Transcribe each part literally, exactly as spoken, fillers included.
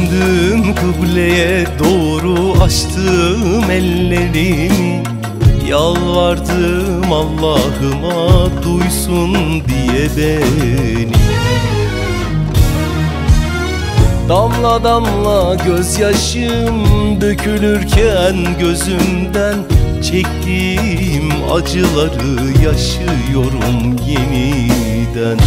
Döndüm kıbleye doğru, açtım ellerimi, yalvardım Allah'ıma duysun diye beni. Damla damla gözyaşım dökülürken gözümden, çektiğim acıları yaşıyorum yeniden.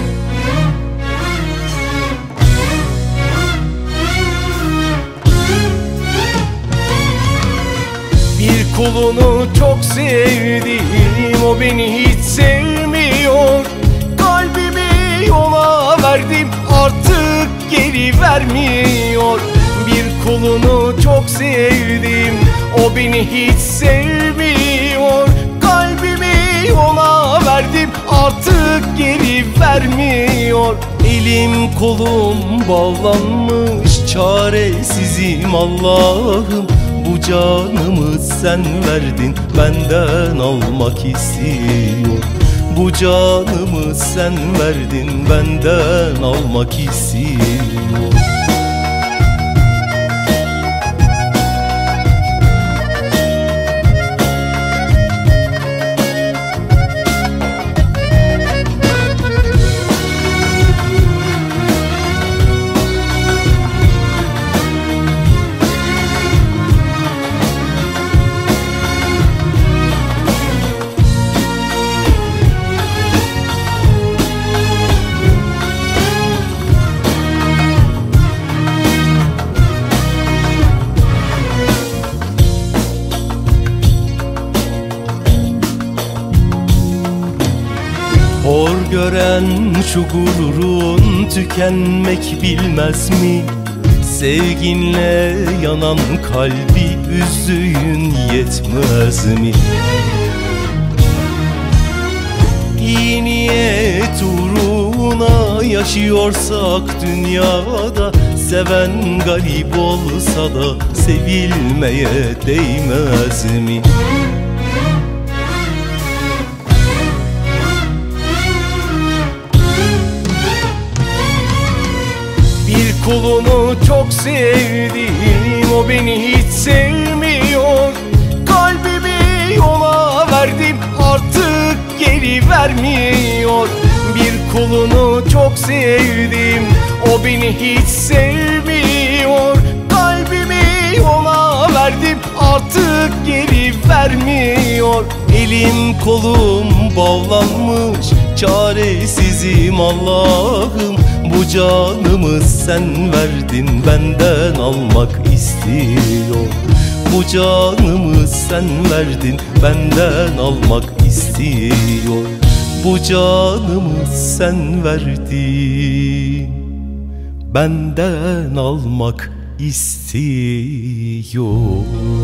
Bir kulunu çok sevdim, o beni hiç sevmiyor. Kalbimi ona verdim, artık geri vermiyor. Bir kulunu çok sevdim, o beni hiç sevmiyor. Kalbimi ona verdim, artık geri vermiyor. Elim kolum bağlanmış, çaresizim Allah'ım. Bu canımı sen verdin, benden almak istiyor. Bu canımı sen verdin, benden almak istiyor. Hor gören şu gururun tükenmek bilmez mi? Sevginle yanan kalbi üzdüğün yetmez mi? İyi niyet uğruna yaşıyorsak dünyada, seven garip olsa da sevilmeye değmez mi? Bir kulunu çok sevdim, o beni hiç sevmiyor. Kalbimi ona verdim, artık geri vermiyor. Bir kulunu çok sevdim, o beni hiç sevmiyor. Kalbimi ona verdim, artık geri vermiyor. Elim kolum bağlanmış, çaresizim Allah'ım. Bu canımı sen verdin, benden almak istiyor. Bu canımı sen verdin, benden almak istiyor. Bu canımı sen verdin, benden almak istiyor.